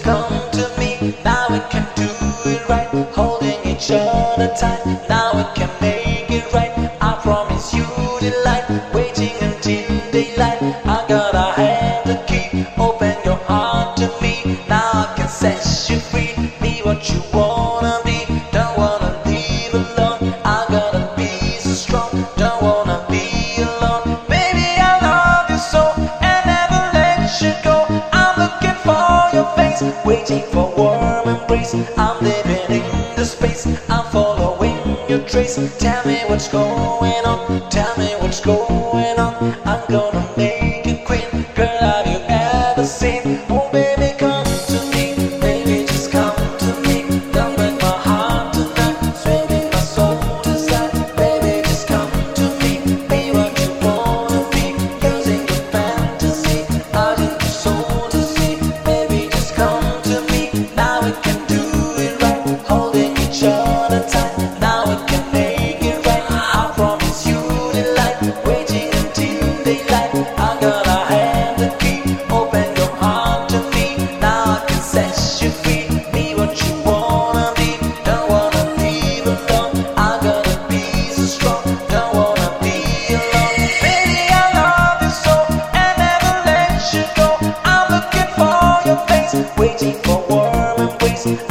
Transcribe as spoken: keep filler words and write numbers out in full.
come to me. Now we can do it right, holding each other tight. Now we can make it right. I promise you delight, waiting until daylight. I gotta have the key, open your heart to me. Now I can set you free, be what you wanna be. Don't wanna live alone, I gotta be so strong. Don't wanna be alone, baby I love you so, and never let you go. I'm looking for your face, waiting for warm embrace. I'm living in the space, I'm following your trace. Tell me what's going on, tell me what's going on. I'm gonna make you queen, girl have you ever seen? Oh baby come to me, baby just come to me. Don't break my heart tonight, swimming my soul to side. Baby just come to me, be what you wanna be. Using your fantasy, I need your soul to see. Baby just come to me, now we can do it right, holding each other tight. Now we can make it right, I promise you delight, waiting until daylight. I gotta have the key, open your heart to me. Now I can set you free, be what you wanna be. Don't wanna live alone, I gotta be so strong. Don't wanna be alone, baby I love you so, and never let you go. I'm looking for your face, waiting for warm embrace.